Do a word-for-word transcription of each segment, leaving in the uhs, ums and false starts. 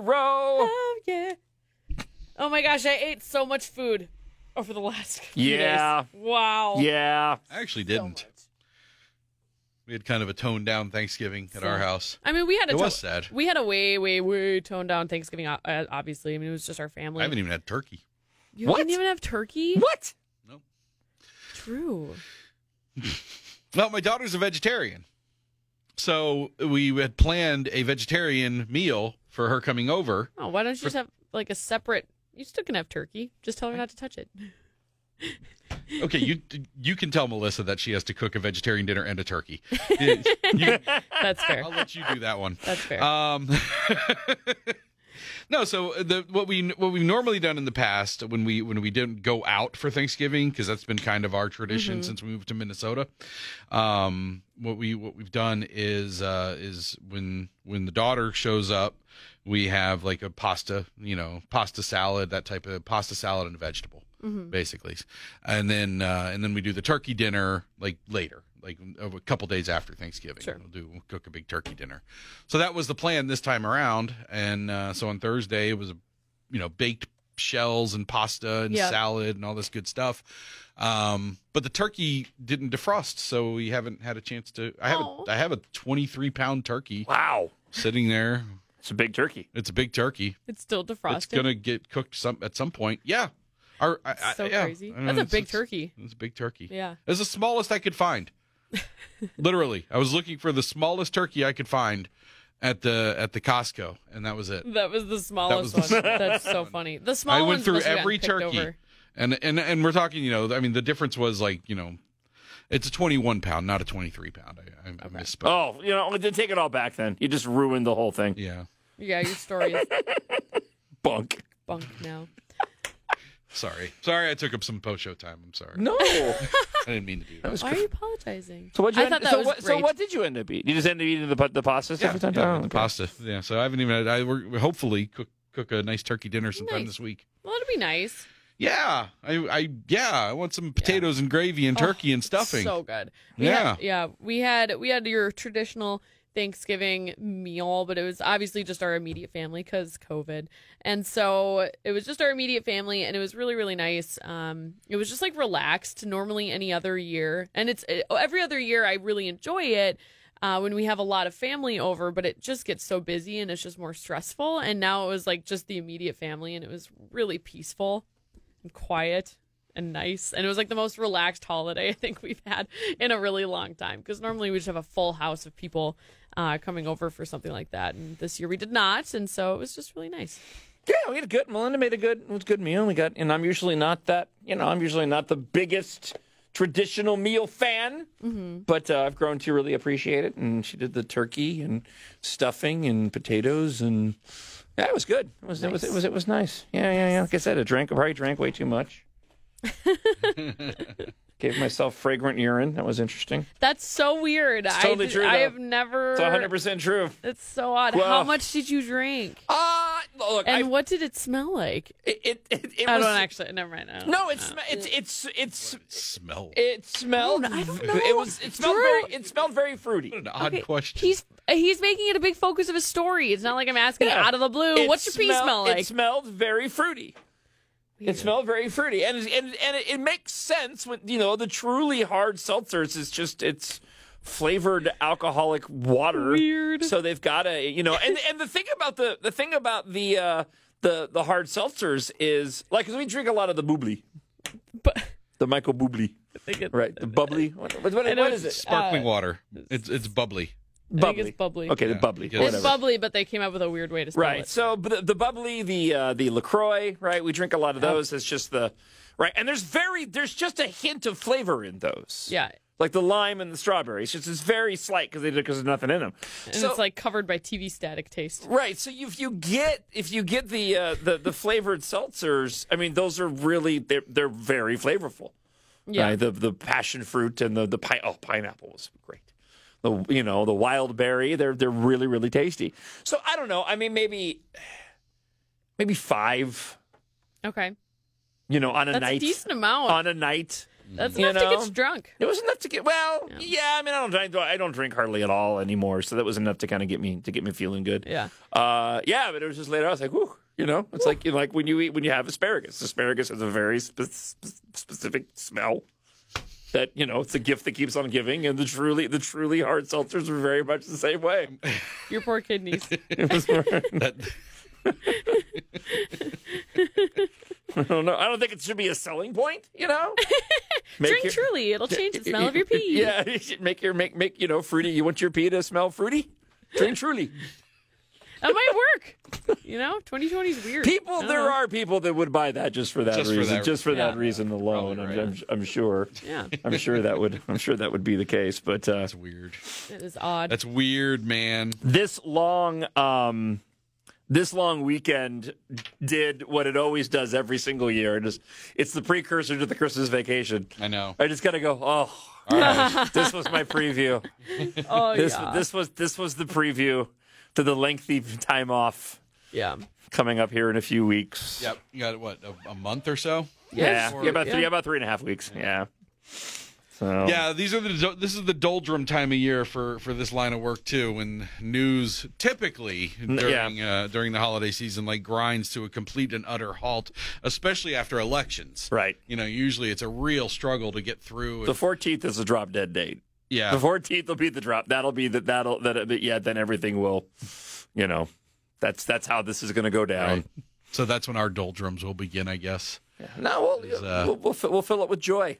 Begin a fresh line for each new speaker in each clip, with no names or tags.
row.
Oh, yeah. Oh, my gosh. I ate so much food over the last few
Yeah.
days. Wow.
Yeah.
I actually
So
didn't.
much.
We had kind of a toned down Thanksgiving at our
So-
house.
I mean, we had a
It
to-
was sad.
We had a way, way, way toned down Thanksgiving. uh, Obviously, I mean, it was just our family.
I haven't even had turkey.
you
What?
didn't even have turkey.
What?
Nope.
True.
Well, my daughter's a vegetarian. So we had planned a vegetarian meal for her coming over.
Oh, why don't you just have like a separate? You still can have turkey. Just tell her not to touch it.
Okay, you you can tell Melissa that she has to cook a vegetarian dinner and a turkey. You- you-
That's fair.
I'll let you do that one.
That's fair.
Um, no, so the what we what we've normally done in the past when we when we didn't go out for Thanksgiving, because that's been kind of our tradition
Mm-hmm.
since we moved to Minnesota. Um, what we what we've done is uh, is when when the daughter shows up, we have like a pasta, you know, pasta salad, that type of pasta salad and a vegetable,
Mm-hmm.
basically, and then uh, and then we do the turkey dinner like later. Like a couple days after Thanksgiving,
Sure.
we'll do we'll cook a big turkey dinner. So that was the plan this time around. And uh, so on Thursday it was, you know, baked shells and pasta and
Yep.
salad and all this good stuff. Um, but the turkey didn't defrost, so we haven't had a chance to. I have
Aw.
a, I have a twenty-three pound turkey
Wow.
sitting there.
It's a big turkey.
It's a big turkey.
It's still defrosted.
It's gonna get cooked some at some point. Yeah. Our, I, I-
So
yeah.
crazy.
I don't
That's
know,
a
it's-
big
it's-
turkey.
It's a big turkey.
Yeah.
It's the smallest I could find. Literally, I was looking for the smallest turkey I could find at the at the Costco, and that was it.
That was the smallest
was the
one. That's so funny. The small
I went
ones
through
must have
every
gotten picked
turkey,
over.
and and and we're talking, you know, I mean, the difference was like, you know, it's a twenty-one pound, not a twenty-three pound. I, I, I misspoke.
Oh, you know, then take it all back then. You just ruined the whole thing.
Yeah,
Yeah, your story is
Bunk.
bunk now.
sorry, sorry, I took up some post show time. I'm sorry,
No.
I didn't mean to do that.
was
Why are you apologizing?
So what you
I
end,
thought that
so
was
what, so
great.
what did you end up eating? You just ended up eating the pa- the pasta stuff?
Yeah,
every time?
yeah,
Oh,
the
okay.
pasta. Yeah, so I haven't even. Had, I we're hopefully cook cook a nice turkey dinner sometime
Nice.
this week.
Well, it'd be nice.
Yeah, I, I, yeah, I want some potatoes and gravy and turkey and stuffing.
So good. We
Yeah.
had, yeah. We had we had your traditional Thanksgiving meal, but it was obviously just our immediate family because COVID, and so it was just our immediate family, and it was really really nice. Um, it was just like relaxed. Normally, any other year, and it's it, every other year, I really enjoy it. Uh, when we have a lot of family over, but it just gets so busy and it's just more stressful. And now it was like just the immediate family, and it was really peaceful and quiet and nice. And it was like the most relaxed holiday I think we've had in a really long time. Because normally we just have a full house of people uh, coming over for something like that. And this year we did not. And so it was just really nice.
Yeah, we had a good. Melinda made a good. It was a good meal. We got, and I'm usually not that. You know, I'm usually not the biggest traditional meal fan,
Mm-hmm.
but uh, I've grown to really appreciate it. And she did the turkey and stuffing and potatoes, and yeah, it was good. It was. It was. It was. It was nice. Yeah, yeah, yeah. Like I said, I drank. I probably drank way too much. Gave myself fragrant urine. That was interesting.
That's so weird.
It's totally
I,
true,
I
though.
have never.
It's one hundred percent true.
It's so odd.
Well-
How much did you drink?
Uh, look,
And
I,
what did it smell like?
it, it, it, it
I
was,
don't actually. Never mind. I don't
No,
know.
it's it's it's it's
Smell.
it smelled.
I don't know.
It was. It smelled
Drew.
very. It smelled very fruity.
What an odd
Okay,
question.
He's he's making it a big focus of his story. It's not like I'm asking
Yeah.
out of the blue.
It
What's your pee
smell-
smell like?
It smelled very fruity. It smelled very fruity, and and and it, it makes sense when you know the truly hard seltzers is just it's flavored alcoholic water.
Weird.
So they've got to you know, and and the thing about the the thing about the uh, the the hard seltzers is like 'cause we drink a lot of the bubbly,
But
the Michael Bubbly,
I think it,
right? The bubbly. What, what, what,
I know
what is it?
Sparkling
uh,
water. It's it's bubbly.
I think it's bubbly.
Okay, the
Yeah.
bubbly.
It's
It's
whatever.
bubbly, but they came up with a weird way to spell
Right.
it.
So but the, the bubbly, the uh, the LaCroix, right? We drink a lot of those. It's just the right, and there's very there's just a hint of flavor in those.
Yeah.
Like the lime and the strawberry. It's just it's very slight because because there's nothing in them.
And
so,
it's like covered by T V static taste.
right. So you, if you get if you get the uh, the the flavored seltzers, I mean those are really they're they're very flavorful.
Yeah.
Right? The the passion fruit and the the pi- oh pineapple was great. The you know the wild berry they're they're really really tasty. So I don't know. I mean maybe maybe five.
Okay.
You know, on a
That's
night.
a decent amount.
On a night.
That's
You
enough to
know?
get you drunk.
It was enough to get. Well, yeah. yeah I mean, I don't, I don't. I don't drink hardly at all anymore, so that was enough to kind of get me to get me feeling good.
Yeah.
Uh, yeah, but it was just later. I was like, whew, you know, it's like you know, like when you eat when you have asparagus. Asparagus has a very spe- spe- specific smell. That you know, it's a gift that keeps on giving, and the truly the truly hard seltzers were very much the same way.
Your poor kidneys.
It was that, I don't know. I don't think it should be a selling point. You know, make
Drink
your,
Truly. It'll change the smell of your pee.
Yeah, you should make your make make you know fruity. You want your pee to smell fruity? Drink Truly.
That might work. You know, twenty twenty is weird.
People, there
know.
are people that would buy that just for that
Just for
reason,
that-
just for that
yeah.
reason alone. I'm,
right.
I'm, I'm sure.
Yeah,
I'm sure that would. I'm sure that would be the case. But uh,
That's weird.
it is odd.
That's weird, man.
this long, um, this long weekend did what it always does every single year. It is, it's the precursor to the Christmas vacation.
I know.
I just gotta go. Oh, all right. This was my preview.
oh
This
yeah,
this was this was the preview to the lengthy time off
yeah.
coming up here in a few weeks.
Yep. You got what a, a month or so.
Yeah,
Or-
yeah, about three,
yeah.
about three and a half weeks. Yeah. So
Yeah, these are the this is the doldrum time of year for, for this line of work too, when news typically during uh, during the holiday season like grinds to a complete and utter halt, especially after elections.
right.
You know, usually it's a real struggle to get through.
The fourteenth is the drop dead date.
yeah,
The fourteenth will be the drop. That'll be the that'll that that- yeah. Then everything will, you know, that's that's how this is going to go down.
right. So that's when our doldrums will begin, I guess.
No, we'll,
Is, uh,
we'll we'll fill, we'll fill it with joy.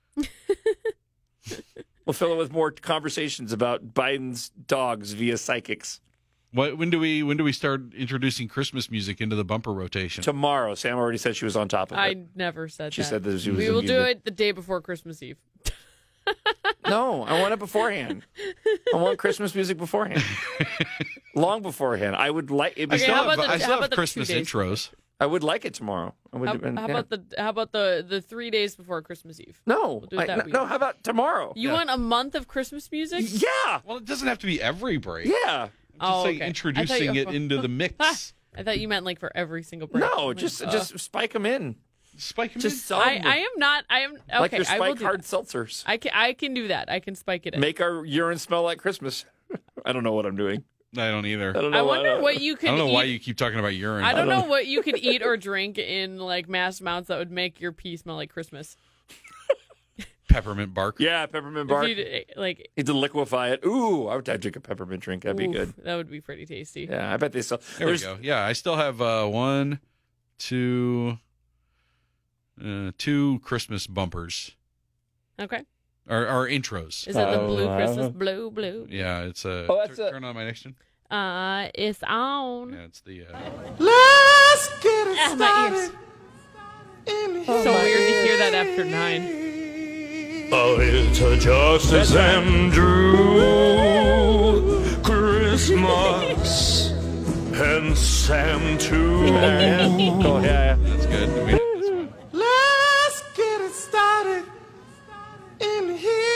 We'll fill it with more conversations about Biden's dogs via psychics.
What when do we when do we start introducing Christmas music into the bumper rotation?
Tomorrow, Sam already said she was on top of
I
it.
never said
She
that.
said that she was
we will
immune
do
to-
it the day before Christmas Eve.
No, I want it beforehand. I want Christmas music beforehand, long beforehand. I would like. It'd be
I
Okay,
still
how
have,
about the-
I still
how
have
about the
Christmas
two days?
intros.
I would like it tomorrow. I would.
How,
and-
how
yeah.
about the how about the the three days before Christmas Eve?
no?
do it
I-
that
no,
week.
no, how about tomorrow?
You
Yeah.
want a month of Christmas music?
Yeah,
Well, it doesn't have to be every break.
yeah.
Just
Oh,
like
okay. I
introducing
thought you-
it into the mix.
I thought you meant like for every single break.
No,
I'm like,
just
uh,
just spike them in.
Spike 'em
Just
in.
some.
I, I am not. I am okay.
like your
I will
spike
do
hard
that.
seltzers.
I can I can do that. I can spike it in.
Make our urine smell like Christmas. I don't know what I'm doing.
I don't either.
I don't know.
I
what-
wonder what you
I
could.
don't know
eat.
why you keep talking about urine.
I don't,
I don't
know what you could eat or drink in like mass amounts that would make your pee smell like Christmas.
Peppermint bark.
Yeah, peppermint bark.
If you'd, like,
Need to liquefy it. Ooh, I would I'd drink a peppermint drink. That'd be
oof,
good.
That would be pretty tasty.
Yeah, I bet they sell.
There
there's-
we go. Yeah, I still have uh, one, two, uh, two Christmas bumpers.
Okay.
Or, or intros.
Is that the
Oh,
blue
I
Christmas?
don't know.
Blue, blue.
Yeah, it's a.
Oh, that's
tur-
a-
turn on my next one.
Uh, it's on.
Yeah, it's the. Uh,
Let's get it
Ah, my ears.
started. In
So weird to hear that after nine.
Oh, it's a Justice and Drew Christmas and Sam too.
Yeah. Oh yeah, yeah.
that's good. We have this one.
Let's get it started in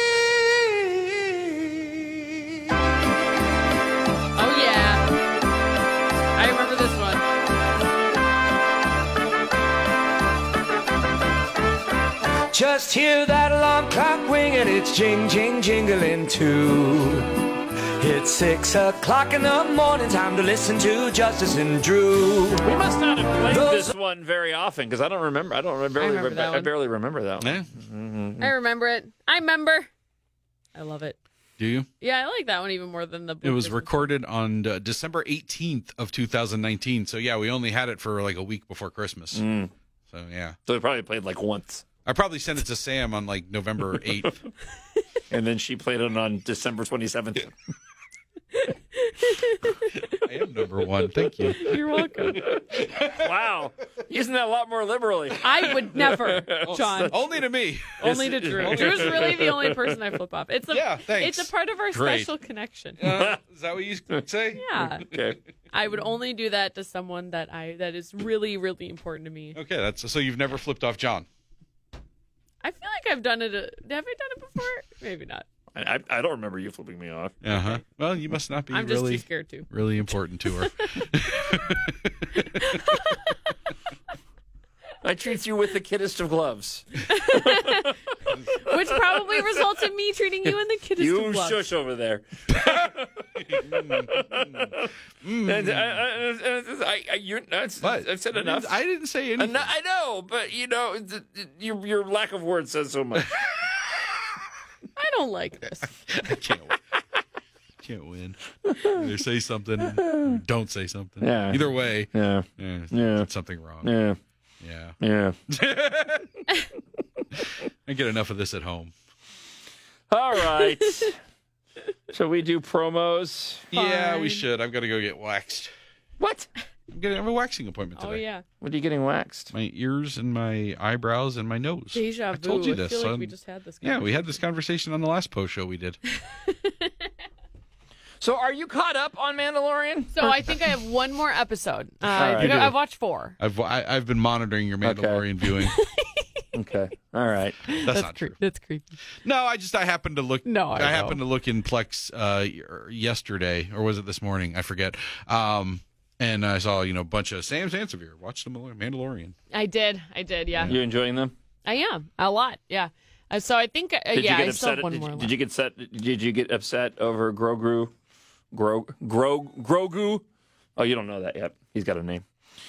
here.
Oh yeah. I remember this one.
Just hear that alarm clock ring and it's jing, jing, jingling too. It's six o'clock in the morning, time to listen to Justice and Drew.
We must not have played
Those-
this one very often because I don't remember. I don't I barely.
remember
re-
that
I
one.
barely remember that one.
Yeah.
I remember it. I remember. I love it.
Do you?
Yeah, I like that one even more than the blue
It was
Christmas.
recorded on uh, December eighteenth of two thousand nineteen. So yeah, we only had it for like a week before Christmas.
Mm.
So yeah,
So we probably played like once,
I probably sent it to Sam on like November eighth.
and then she played it on December twenty seventh.
I am number one. Thank you.
You're welcome.
Wow, using that a lot more liberally.
I would never, John.
Only to me.
Only to Drew. Drew's really the only person I flip off. It's a
Yeah, thanks.
it's a part of our
Great.
special connection.
Uh, is that what you say?
Yeah.
Okay.
I would only do that to someone that I that is really, really important to me.
Okay, that's so you've never flipped off John.
I feel like I've done it. A, have I done it before? Maybe not.
I, I don't remember you flipping me off.
Uh huh. Well, you must not be
I'm just
really,
too scared to.
really important to her.
I treat you with the kiddest of gloves.
probably results in me treating you and the kid as
You
two blobs.
shush over there. And, uh, uh, I, I, you're, that's,
What?
I've said
I
enough.
Didn't, I didn't say anything.
Eno- I know, but you know, th- th- your your lack of words says so much.
I don't like this.
I can't win. Can't win. Either say something, or don't say something.
Yeah.
Either way,
Yeah,
yeah,
Yeah.
did something wrong.
yeah,
Yeah.
yeah.
I get enough of this at home.
All right. Shall we do promos?
Yeah, we
Fine.
should. I've got to go get waxed.
What?
I'm getting I have a waxing appointment today.
Oh yeah,
What are you getting waxed?
My ears and my eyebrows and my nose.
deja
I
vu.
told you
I
this.
feel like
son.
we just had this.
Yeah, we had this conversation on the last post show we did.
So, are you caught up on Mandalorian?
So I think I have one more episode. Uh,
All
I
right.
think
You do.
I've watched four.
I've I, I've been monitoring your Mandalorian viewing.
Okay. All right.
That's, not
cre-
true.
That's creepy.
No, I just I happened to look.
No, I know.
happened to look in Plex uh, y- yesterday, or was it this morning? I forget. Um, and I saw you know a bunch of Sam Sansevier. Watched the Mandalorian.
I did. I did. Yeah.
You enjoying them?
I am a lot. Yeah. Uh, so I think. Uh,
Did
yeah.
you get
I still
upset?
have one
did,
more.
did
left.
you get set? Did you get upset over Grogu? Gro Gro Grogu? Oh, you don't know that yet. He's got a name.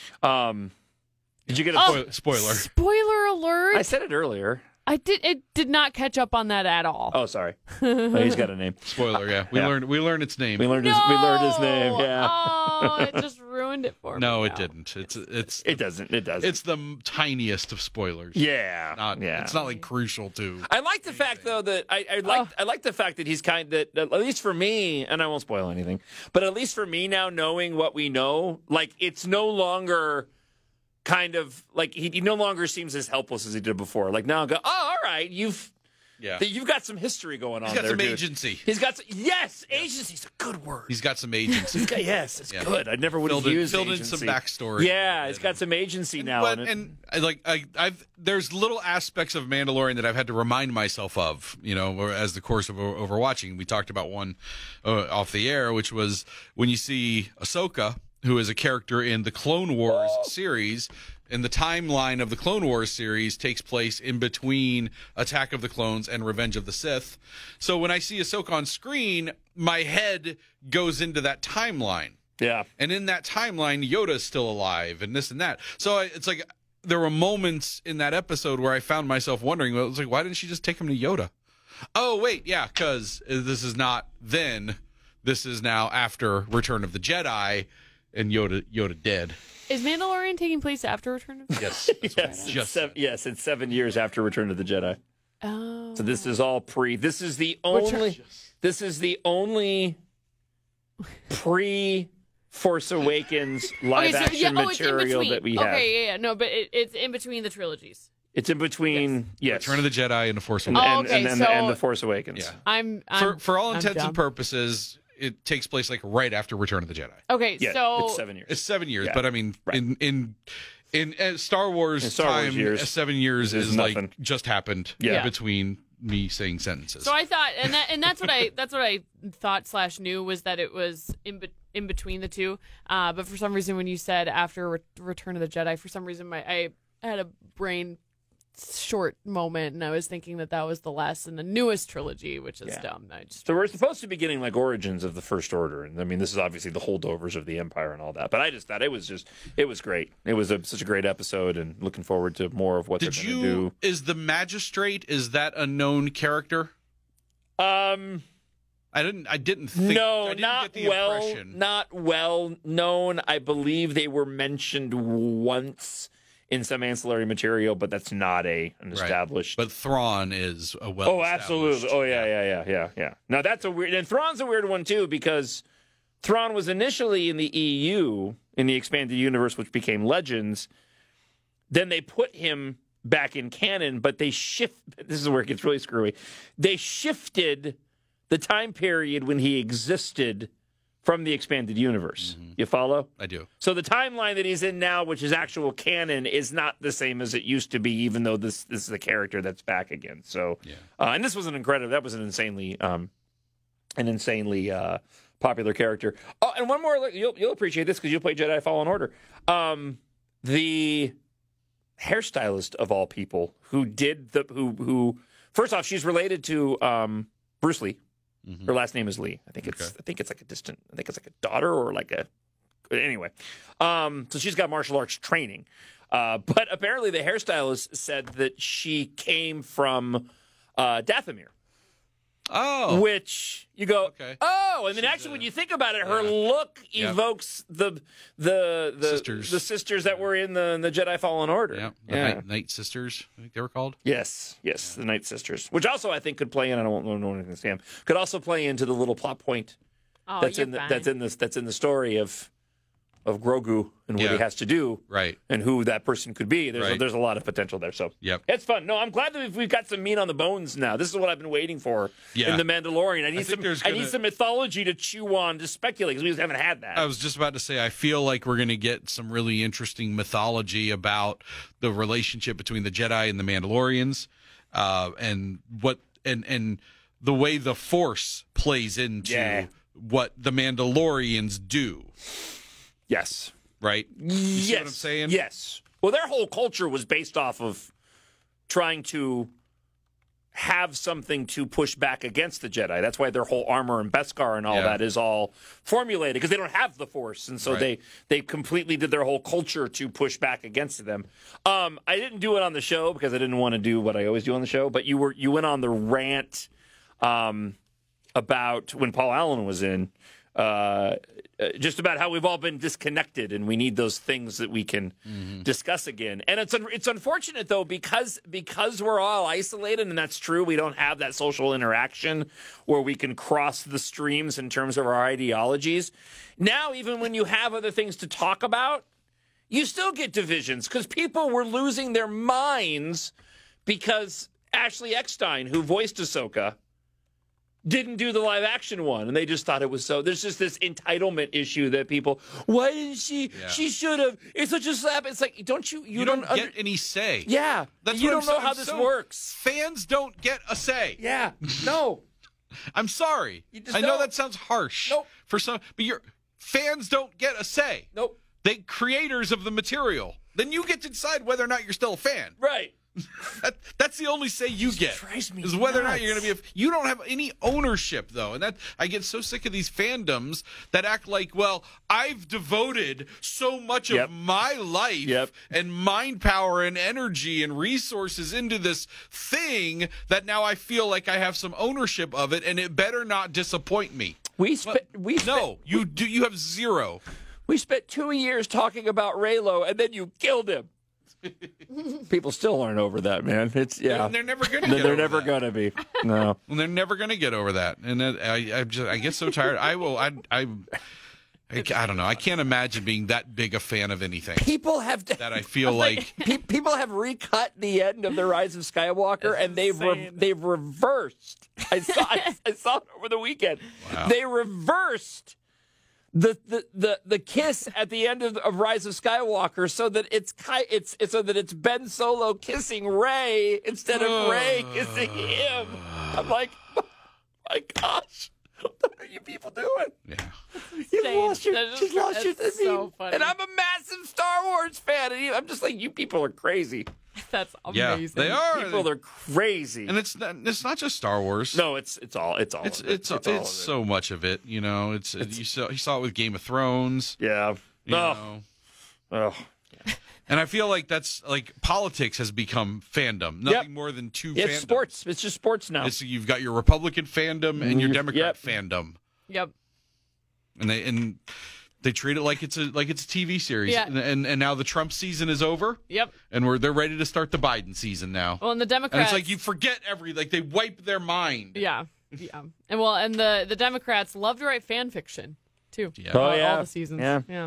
Um, did you get a
Oh.
Spoiler.
Spoiler alert!
I said it earlier.
I did. It did not catch up on that at all.
Oh, sorry. Oh, he's got a name.
Spoiler. Yeah, we
Yeah.
learned we learned its name.
We learned his.
no!
We learned his name. Yeah.
Oh, it just ruined it for me.
no, it
now.
didn't. It's it's
It doesn't. It doesn't.
it's the m- tiniest of spoilers.
yeah.
Not.
yeah.
It's not like crucial to.
I like the fact though that I, I like I like the fact that he's kind that at least for me, and I won't spoil anything, but at least for me now knowing what we know, like it's no longer kind of like he, he no longer seems as helpless as he did before. Like now I go, oh, all right, you've
Yeah.
you've got some history going on
He's got
there,
some
dude.
agency.
He's got some, yes, agency's a good word.
He's got some agency.
He's got, yes, it's
Yeah.
good. I never would have
Filled in-
used
filled in
agency.
some backstory.
Yeah, it's got some agency now.
But
in it.
and I, like I, I've there's little aspects of Mandalorian that I've had to remind myself of, you know, or as the course of o- overwatching. We talked about one uh, off the air, which was when you see Ahsoka, who is a character in the Clone Wars series. And the timeline of the Clone Wars series takes place in between Attack of the Clones and Revenge of the Sith. So when I see Ahsoka on screen, my head goes into that timeline.
yeah.
And in that timeline, Yoda's still alive and this and that. So I- it's like there were moments in that episode where I found myself wondering, well, it was like, why didn't she just take him to Yoda? Oh, wait, yeah, because this is not then. This is now after Return of the Jedi and Yoda Yoda dead.
Is Mandalorian taking place after Return of the
Yes. that's what
Yes,
I
it's
just
seven, yes, it's seven years after Return of the Jedi.
Oh.
So this is all pre. This is the only. This is the only pre Force Awakens live
okay, so,
action
yeah, oh, it's in
material
between.
that we have.
Okay, yeah, yeah, no, but it, it's in between the trilogies.
It's in between. Yes.
Return of the Jedi and the Force
and,
Awakens.
Oh,
and,
okay,
and, and,
so-
and the Force Awakens.
Yeah.
I'm, I'm
For for all
I'm
intents
dumb.
and purposes, it takes place like right after Return of the Jedi.
Okay,
Yeah.
so
it's seven years.
It's seven years,
Yeah.
but I mean,
Right.
in in in uh, Star Wars
In Star Wars
time,
years,
uh, seven years
is
is like
nothing.
just happened.
Yeah.
between me saying sentences.
So I thought, and that, and that's what I, that's what I thought slash knew was that it was in be, in between the two. Uh, but for some reason, when you said after Re- Return of the Jedi, for some reason, my I had a brain short moment, and I was thinking that that was the last in the newest trilogy, which is
Yeah.
dumb. I just
So we're supposed to be getting like origins of the First Order, and I mean this is obviously the holdovers of the Empire and all that. But I just thought it was just it was great. It was a, such a great episode, and looking forward to more of what
Did
they're
you?
going to
Is the magistrate? Is that a known character?
do. Um.
I didn't. I didn't think.
No,
I didn't
not
get the
well,
impression.
not well known. I believe they were mentioned once in some ancillary material, but that's not a an
Right.
established.
But Thrawn is a well.
oh, absolutely. Oh, yeah, yeah, yeah, yeah, yeah. Now that's a weird. And Thrawn's a weird one too because Thrawn was initially in the E U in the expanded universe, which became Legends. Then they put him back in canon, but they shift. This is where it gets really screwy. They shifted the time period when he existed from the expanded universe.
Mm-hmm.
You follow?
I do.
So the timeline that he's in now, which is actual canon, is not the same as it used to be, even though this this is a character that's back again. So,
Yeah.
uh, and this was an incredible. That was an insanely, um, an insanely uh, popular character. Oh, and one more. look, You'll you'll appreciate this because you'll play Jedi Fallen Order. Um, the hairstylist of all people who did the who who first off, she's related to um, Bruce Lee.
Mhm.
Her last name is Lee. I think it's
Okay.
I think it's like a distant. I think it's like a daughter or like a. Anyway, um, so she's got martial arts training, uh, but apparently the hairstylist said that she came from uh, Dathomir.
Oh,
Which you go,
Okay.
oh, and then
She's
actually,
a-
when you think about it, her
yeah.
look
Yep.
evokes the the the
Sisters.
the sisters that were in the the Jedi Fallen Order.
yeah, the
yeah.
Night, Night Sisters, I think they were called.
Yes, yes, the Night Sisters, which also I think could play in. I don't know anything. Sam could also play into the little plot point
Oh,
that's
you're
in the,
fine.
that's in this that's in the story of of Grogu and what
Yeah.
he has to do
Right.
and who that person could be. There's a,
Right.
there's a lot of potential there. So
Yep.
it's fun. No, I'm glad that we've, we've got some meat on the bones now. This is what I've been waiting for
Yeah.
in the Mandalorian. I need
think
some.
there's
I
gonna-
need some mythology to chew on to speculate because we just haven't had that.
I was just about to say, I feel like we're going to get some really interesting mythology about the relationship between the Jedi and the Mandalorians, uh, and what and and the way the Force plays into
Yeah.
what the Mandalorians do.
yes.
Right?
You
see what I'm saying?
Yes. Well, their whole culture was based off of trying to have something to push back against the Jedi. That's why their whole armor and Beskar and all
Yeah.
that is all formulated because they don't have the Force, and so
Right.
they they completely did their whole culture to push back against them. Um, I didn't do it on the show because I didn't want to do what I always do on the show. But you were you went on the rant um, about when Paul Allen was in. Uh, uh, just about how we've all been disconnected and we need those things that we can discuss again. And it's un- it's unfortunate though because because we're all isolated, and that's true. We don't have that social interaction where we can cross the streams in terms of our ideologies. Now, even when you have other things to talk about, you still get divisions because people were losing their minds because Ashley Eckstein, who voiced Ahsoka, didn't do the live action one, and they just thought it was so. There's just this entitlement issue that people. Why didn't she?
Yeah.
She should have. It's such a slap. It's like don't you? You,
You,
don't,
don't,
under-
get any say.
Yeah,
That's
you
what
don't
I'm
know
so-
how
I'm
this
so-
works.
Fans don't get a say.
Yeah, no.
I'm sorry.
You just
I know
don't.
that sounds harsh
Nope.
for some, but your fans don't get a say.
Nope.
They creators of the material. Then you get to decide whether or not you're still a fan.
Right.
That, that's the only say you get.
drives me
is whether or not
nuts.
you're going to be. A, you don't have any ownership though, and that I get so sick of these fandoms that act like, well, I've devoted so much
Yep.
of my life
Yep.
and mind power and energy and resources into this thing that now I feel like I have some ownership of it, and it better not disappoint me.
We spent. We spent,
No, you do. You have zero.
We spent two years talking about Raylo, and then you killed him. People still aren't over that, man. It's yeah.
They're never going to.
They're, they're never gonna be. No.
Well, they're never going to get over that, and that, I, I just I get so tired. I will. I, I, I, I don't know. I can't imagine being that big a fan of anything
People have
that I feel like.
Pe- people have recut the end of the Rise of Skywalker, and they've re-
insane.
they've reversed. I saw I, I saw it over the weekend.
Wow.
They reversed the, the the the kiss at the end of, of Rise of Skywalker, so that it's ki- it's, it's so that it's Ben Solo kissing Rey instead of Rey kissing him. I'm like, oh my gosh, what are you people doing?
Yeah.
You've
Insane.
lost your,
That is-
you've lost your,
that's
I mean,
so funny.
and I'm a massive Star Wars fan, and I'm just like, you people are crazy.
That's
Yeah,
amazing.
they are.
People are crazy.
And it's not, it's not just Star Wars.
No, it's it's all it's all
It's
of it.
it's it's,
all of it.
so much of it. You know, it's, it, you saw you saw it with Game of Thrones.
yeah.
You
No.
know.
Oh.
And I feel like that's like politics has become fandom. Nothing
Yep.
more than two
It's
fandoms.
sports. It's just sports now.
It's, you've got your Republican fandom and your
Mhm.
Democrat
Yep.
fandom.
Yep.
And they and they treat it like it's a like it's a T V series.
Yeah.
And, and and now the Trump season is over,
Yep.
and we're they're ready to start the Biden season now.
Well, and the
And
Democrats.
it's like you forget every like they wipe their mind.
Yeah. Yeah. And well, and the the Democrats love to write fan fiction too.
Yeah.
Oh,
All-
yeah.
All the seasons.
Yeah.
Yeah.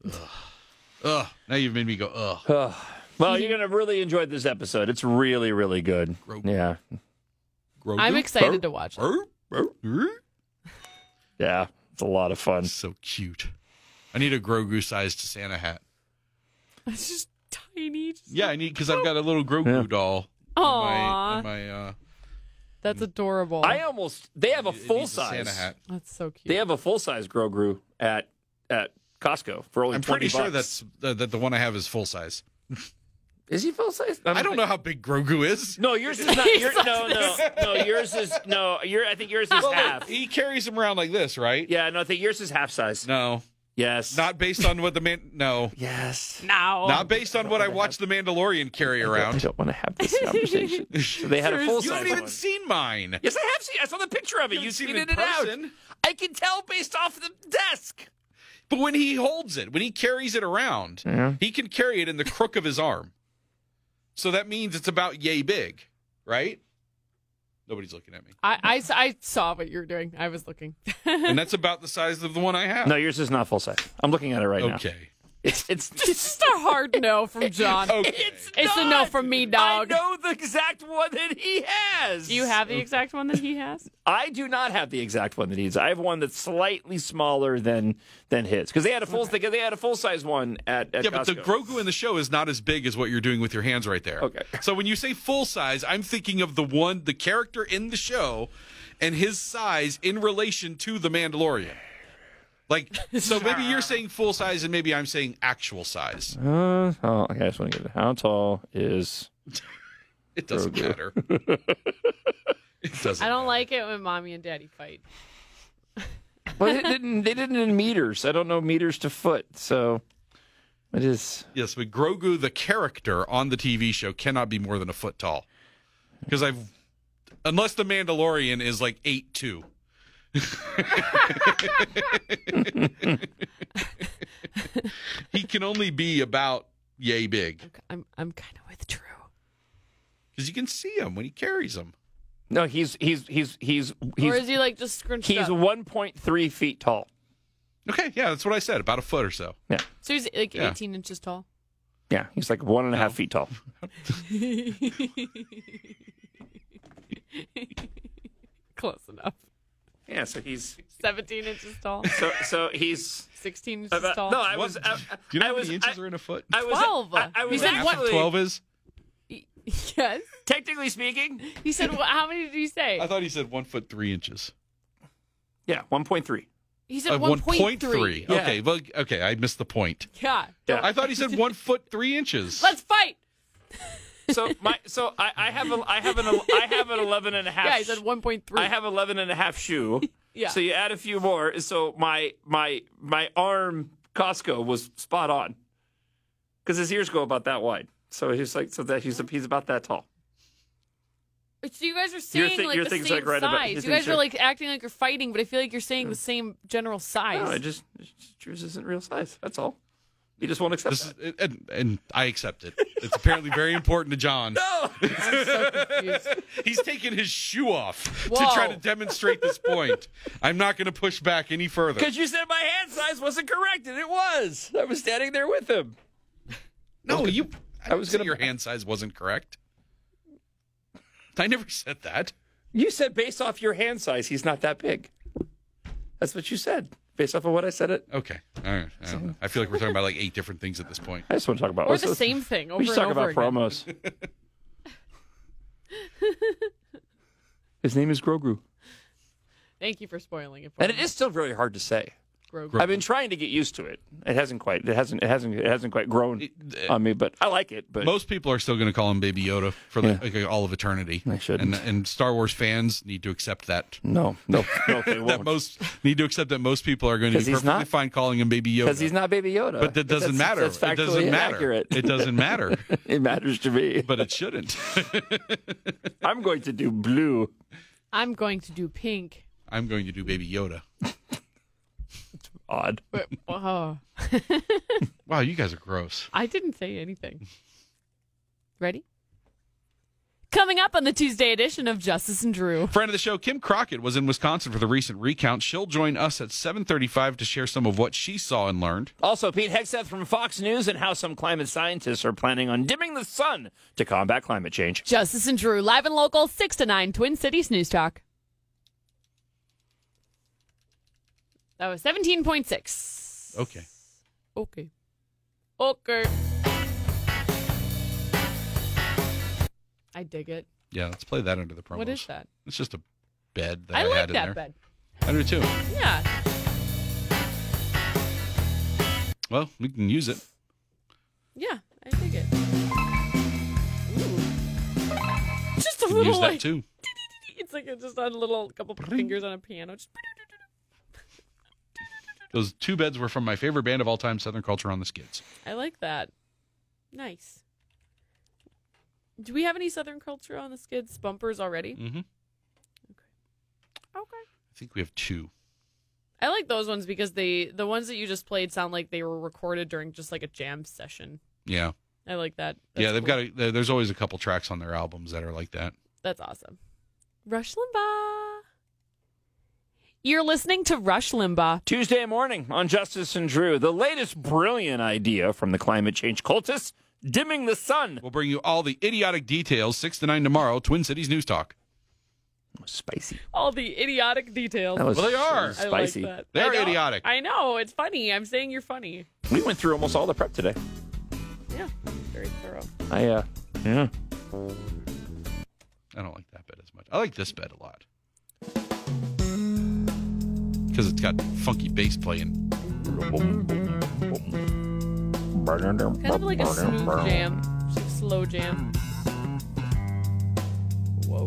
Ugh. Now you've made me go ugh.
Ugh. Well, you're gonna really enjoy this episode. It's really, really good.
Grogu.
Yeah.
Grogu?
I'm excited to watch it.
Arr, arr, arr.
Yeah. It's a lot of fun.
So cute. I need a Grogu-sized Santa hat.
It's just tiny. Just
Yeah, I need because I've got a little Grogu
Yeah.
doll.
Aw.
In my, in my uh,
That's adorable.
I almost they have a
it needs
full
Santa
size.
hat.
That's so cute.
They have a full size Grogu at at Costco for only
I'm
twenty
pretty sure
bucks.
that's uh, that the one I have is full size.
Is he full size?
I don't know how big Grogu is.
No, yours is not. Your, no, no, no. Yours is no. Your I think yours is half.
He carries him around like this, right?
Yeah, no. I think yours is half size.
No,
Yes.
not based on what the man. No,
Yes.
No.
not based on what I watched the Mandalorian carry
I
around.
don't want to have this conversation. So they had a full
You
size
haven't even
one.
seen mine.
Yes, I have seen. I saw the picture of it. You
haven't seen
tweeted
it
it
in
out.
person.
I can tell based off the desk.
But when he holds it, when he carries it around,
Yeah.
he can carry it in the crook of his arm. So that means it's about yay big, right? Nobody's looking at me.
I, I, I saw what you were doing. I was looking.
And that's about the size of the one I have.
No, yours is not full size. I'm looking at it right now.
Okay.
It's it's
It's just a hard no from John.
Okay.
It's,
It's a no
not.
from me, dog.
I know the exact one that he has.
Do you have the exact one that he has?
I do not have the exact one that he has. I have one that's slightly smaller than than his because they had a full okay. they had a full size one at, at
Yeah,
Costco.
but the Grogu in the show is not as big as what you're doing with your hands right there.
Okay.
So when you say full size, I'm thinking of the one, the character in the show and his size in relation to the Mandalorian. Like, so maybe you're saying full size and maybe I'm saying actual size.
Uh, oh, okay, I just want to get it. How tall is?
It doesn't
Grogu.
matter. It doesn't
I don't
matter.
like it when mommy and daddy fight.
Well, they didn't. They didn't in meters. I don't know meters to foot, so it is.
Yes, but Grogu, the character on the T V show, cannot be more than a foot tall. Because I've, unless the Mandalorian is like eight two. He can only be about yay big.
I'm I'm kind of with Drew.
Because you can see him when he carries them.
No, he's he's he's he's
Or
he's
is he like just scrunched
he's
up?
one point three feet tall.
Okay, yeah, that's what I said, about a foot or so.
Yeah,
So he's like
Yeah.
eighteen inches tall.
yeah, he's like one and a half
No.
feet tall.
Close enough.
Yeah, so he's
seventeen inches tall.
so so he's.
sixteen inches
About,
tall.
no, I
What?
was. I,
Do you know
I
how
was.
many inches
I,
are in a foot?
I was.
twelve.
I, I was
He said what?
actually,
twelve is?
Yes.
Technically speaking,
He said, well, how many did he say?
I thought he said one foot three inches.
yeah, one point three.
He said
Uh,
one point three.
Yeah.
Okay, well, okay, I missed the point.
Yeah.
Yeah.
I thought he said one foot three inches.
Let's fight.
So my so I, I have a I have an I have an eleven and a half.
Yeah, he said one point three.
I have eleven and a half shoe.
Yeah.
So you add a few more. So my my my arm Costco was spot on. Because his ears go about that wide. So he's like so that he's he's about that tall.
So you guys are
Your
saying
thi-
like
your
the
thing's
same
like right about-
size.
your
you
thing's
guys are
right-
like acting like you're fighting, but I feel like you're saying the same general size.
No, I just Drew's isn't real size. That's all. You just won't accept
This
that.
is, and, and I accept it. It's apparently very important to John.
No.
I'm so confused.
He's taking his shoe off
Whoa.
to try to demonstrate this point. I'm not going to push back any further.
Because you said my hand size wasn't correct, and it was. I was standing there with him.
No, you. I,
I
was
was
say
gonna-
your hand size wasn't correct. I never said that.
You said based off your hand size, he's not that big. That's what you said. Based off of what I said it.
Okay. All right. I, don't know. I feel like we're talking about like eight different things at this point.
I just want to talk about
Or
let's-
the
let's-
same thing over
We should
and
talk
over
about
again.
promos. His name is Grogu.
Thank you for spoiling it for
And it
me.
is still really hard to say.
Grogu.
I've been trying to get used to it. It hasn't quite. It hasn't. It hasn't. It hasn't quite grown
It-
on me. But I like it. But
Most people are still going to call him Baby Yoda for the,
Yeah.
like, all of eternity.
They shouldn't.
And, and Star Wars fans need to accept that.
no, no, no, they
That
won't.
most need to accept that most people are going to be
'Cause he's
perfectly
not-
fine calling him Baby Yoda.
Because he's not Baby Yoda.
But that doesn't
That's-
matter.
That's
it
factually
doesn't matter.
inaccurate.
It doesn't matter.
It matters to me.
But it shouldn't.
I'm going to do blue.
I'm going to do pink.
I'm going to do Baby Yoda.
Odd.
But, oh,
Wow, you guys are gross.
I didn't say anything. Ready? Coming up on the Tuesday edition of Justice and Drew.
Friend of the show, Kim Crockett, was in Wisconsin for the recent recount. She'll join us at seven thirty-five to share some of what she saw and learned.
Also, Pete Hegseth from Fox News and how some climate scientists are planning on dimming the sun to combat climate change.
Justice and Drew, live and local, six to nine, Twin Cities News Talk. That was seventeen point six.
Okay.
Okay. Okay. I dig it.
Yeah, let's play that under the promos.
What is that?
It's just a bed that I,
I like
had in
that
there.
bed.
I do too.
Yeah.
Well, we can use it.
Yeah, I dig it. a
You
little
use that
like
too.
it's like a, just on a little couple fingers on a piano. Just,
Those two beds were from my favorite band of all time, Southern Culture on the Skids.
I like that. Nice. Do we have any Southern Culture on the Skids bumpers already?
Mm-hmm.
Okay. Okay.
I think we have two.
I like those ones because they the ones that you just played sound like they were recorded during just like a jam session.
Yeah.
I like that. That's
yeah, they've
cool.
got. A, there's always a couple tracks on their albums that are like that.
That's awesome. Rush Limbaugh. You're listening to Rush Limbaugh.
Tuesday morning on Justice and Drew, the latest brilliant idea from the climate change cultists, dimming the sun.
We'll bring you all the idiotic details, six to nine tomorrow, Twin Cities News Talk.
Spicy.
All the idiotic details.
That was,
Well, they are.
that was
I like
spicy.
that.
They're
I know.
idiotic.
I know. It's funny. I'm saying you're funny.
We went through almost all the prep today.
Yeah. Very thorough.
I, uh, yeah.
I don't like that bed as much. I like this bed a lot. Because it's got funky bass playing.
Kind of like a smooth jam. Just a slow jam. Whoa.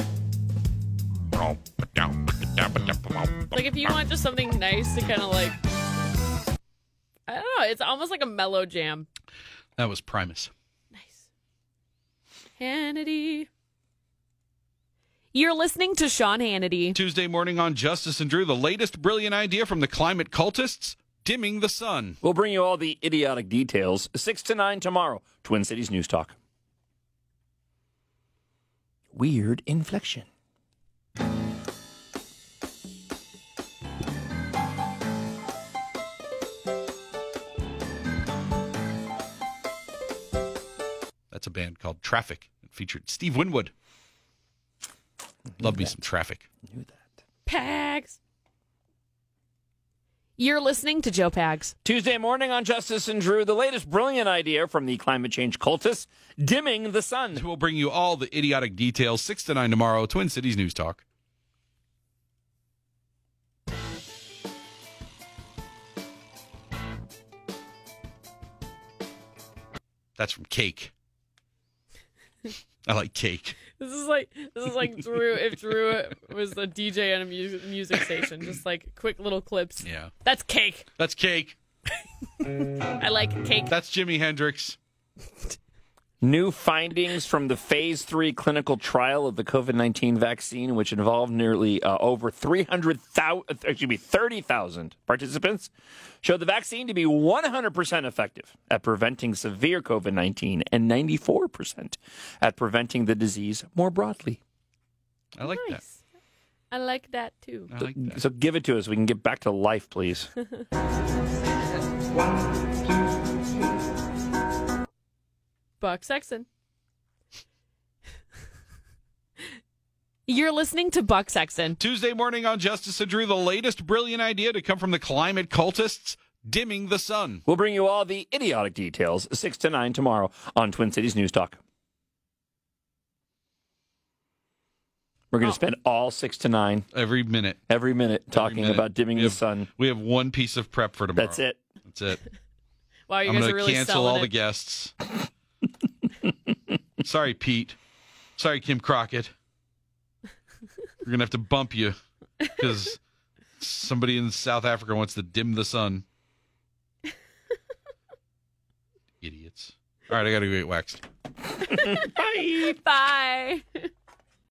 Like if you want just something nice to kind of like, I don't know, it's almost like a mellow jam.
That was Primus.
Nice. Hannity. You're listening to Sean Hannity.
Tuesday morning on Justice and Drew, the latest brilliant idea from the climate cultists, dimming the sun.
We'll bring you all the idiotic details, six to nine tomorrow, Twin Cities News Talk. Weird inflection.
That's a band called Traffic. It featured Steve Winwood. Love me
that.
some Traffic.
Knew that.
Pags. You're listening to Joe Pags.
Tuesday morning on Justice and Drew, the latest brilliant idea from the climate change cultists, dimming the sun.
We'll bring you all the idiotic details, six to nine tomorrow, Twin Cities News Talk. That's from Cake. I like Cake.
This is like this is like Drew if Drew was a D J on a music music station. Just like quick little clips.
Yeah.
That's Cake.
That's Cake.
I like Cake.
That's Jimi Hendrix.
New findings from the phase three clinical trial of the COVID nineteen vaccine, which involved nearly uh, over three hundred thousand, excuse me, thirty thousand participants, showed the vaccine to be one hundred percent effective at preventing severe COVID nineteen and ninety-four percent at preventing the disease more broadly.
I like
Nice. I like that too.
that. I like that.
So give it to us. We can get back to life, please.
Buck Sexton. You're listening to Buck Sexton.
Tuesday morning on Justice and Drew, the latest brilliant idea to come from the climate cultists, dimming the sun.
We'll bring you all the idiotic details, six to nine tomorrow on Twin Cities News Talk. We're going to
Oh.
spend all six to nine,
Every minute.
every minute, talking
minute.
about dimming
We
the
have-
sun.
We have one piece of prep for tomorrow.
That's it.
That's it.
Wow, you
I'm
guys
going
are
to
really
cancel
selling
all
it.
the guests. Sorry, Pete. Sorry, Kim Crockett. We're going to have to bump you because somebody in South Africa wants to dim the sun. Idiots. All right, I got to go get waxed.
Bye.
Bye.